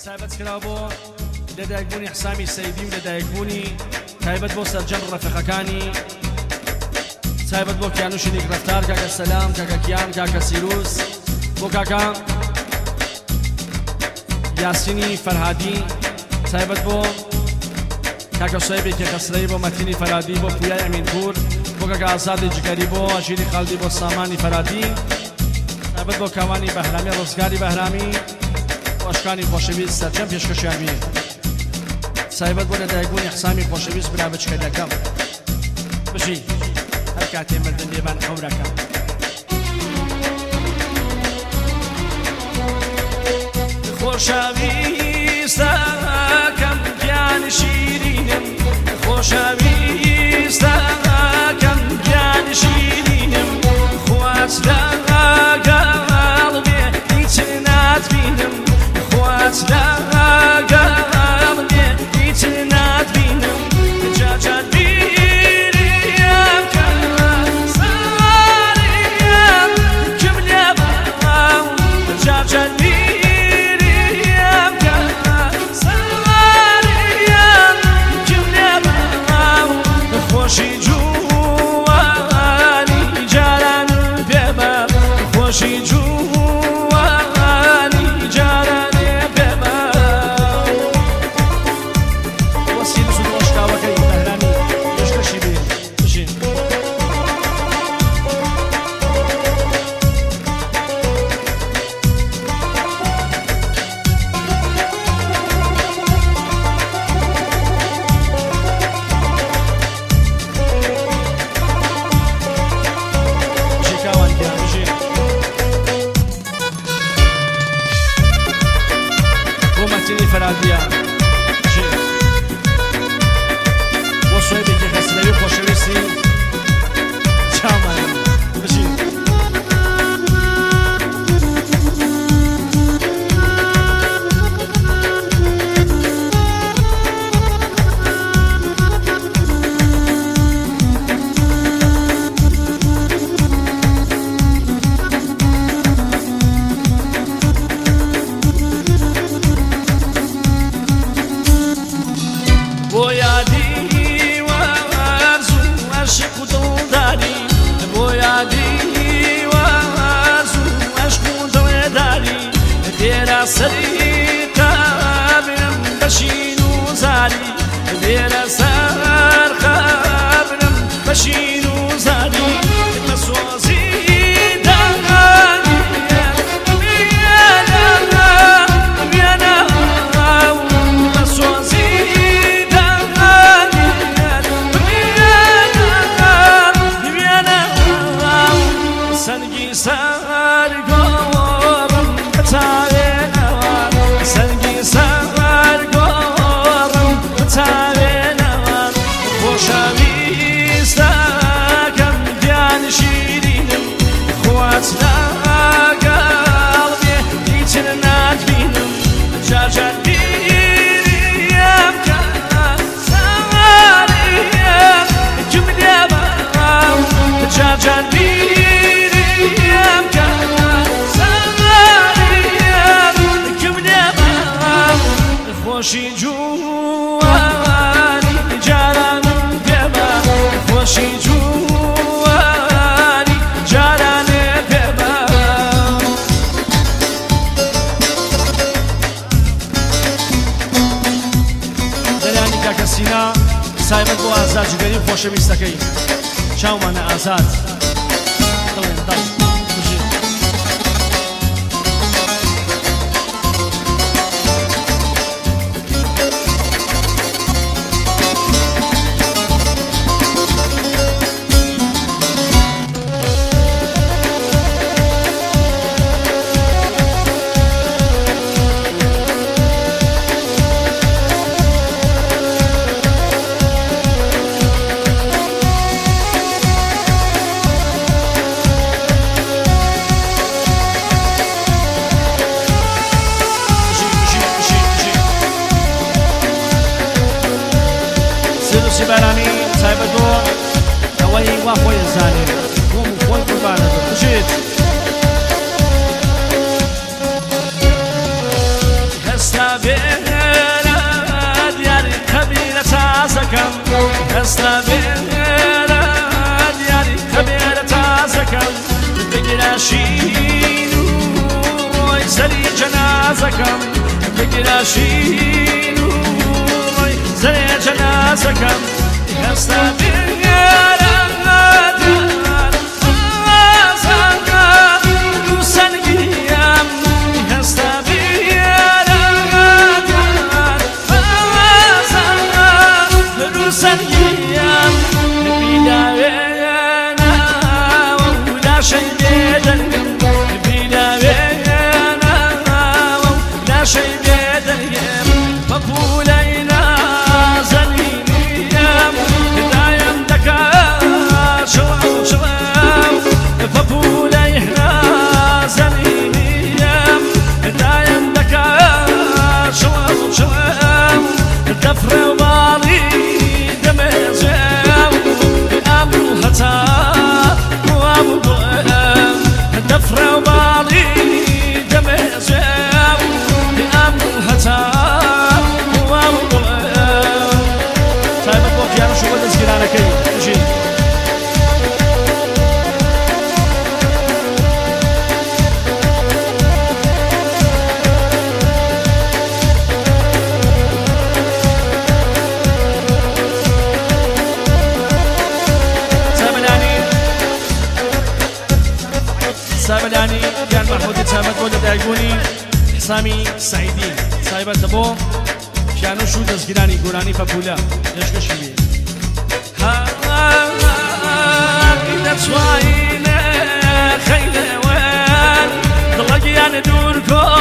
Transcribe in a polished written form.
تایبەت کرا بۆ لەدایکبوونی حسامی سەیدی و لەدایکبوونی تایبەت بۆ سەرجەم ڕەفیقەکانی تایبەت بۆ کیانوشی نیگڕەفتار کاکە سەلام کاکە کیان کاکە سیروس بۆ کاکە یاسینی فەرهادی تایبەت بۆ کاکە سوهەیبێکی قەسرەی بۆ مەتینی فەرهادی بۆ پویای ئەمینپور بۆ کاکە ئازادی جگەری بۆ ئەژیری خەڵدی بۆ سامانی فەرهادی تایبەت بۆ کاوانی بەهرامی ڕزگاری بەهرامی واشکانی خۆشەویست سەرجەم پێشکەشیان بێ تایبەت بۆ لەدایکبوونی حسامی خۆشەویست برا بچکەلەکەم بژی هەر کاتێ مردن لێبان قەورەکەم خۆشەویستەکەم گیانی شیرینم خۆشەویستەکەم گیانی شیرینم خوات لەگەڵ بێ هیچ ناتبینم خوات لەگەڵ بێ هیچ ناتبینم جاجات بیریم کە ساریم کم لێ باو جاجات بیریم کە ساریم کم لێ باو خۆشی جوانی جاران پێ بە خۆشی جوانی جاران فرادية وصوي بيجي خسري خوشويسي شامان بشي سري قابلم بشين وزاري بير سار قابلم بشين وزاري مسوازي داني بيانا مسوازي داني بيانا سنجي سار قوم بتاعي سنگی سر گارم تابنم خوشویستەکەم گیان شیرینم خوات لەگەڵ بێ هیچ ناتبینم جارجار بیریم کە ساریم کم لێ باو جارجار بیریم کە خوشی جوانی جارانم پێ بە خۆشی جوانی جارانێ پێ بە دەرانی کاکە سینا سایبەت بۆ ئازاد جگەری و خۆشەویستەکەی چاومانە ئازاد دڵێن دڵ بەرامی تایبەت بۆ ئەوەی وا خۆی زانێ بۆم خۆی قوربانە بژێت هەستا بێ بگراشین وای سری جنازکم بگراشین وای سری جنازکم هستا بیارم رو سنگیم هستا بیارم رو سنگیم بیداوینا ولا شي بيدرهم بیداوینا ولا شي بيدرهم فقولينا زنينيم دايم دكا شلام شلام فقولينا زنينيم دايم دكا شلام شلام دفر وبالي دمزم أبو هتا وأبو بلام دفر وبالي دمزم أبو هتا وأبو بلام سايب البوك يا شو بدي أسكر على كي جي سابلاني كان محمود سامد بود دايگوني حسامي سعيدي سايبه تبو كانوا شو دزگراني گوراني فبولا يشكشي ها that's why خيل وين ضلقي انا دور كو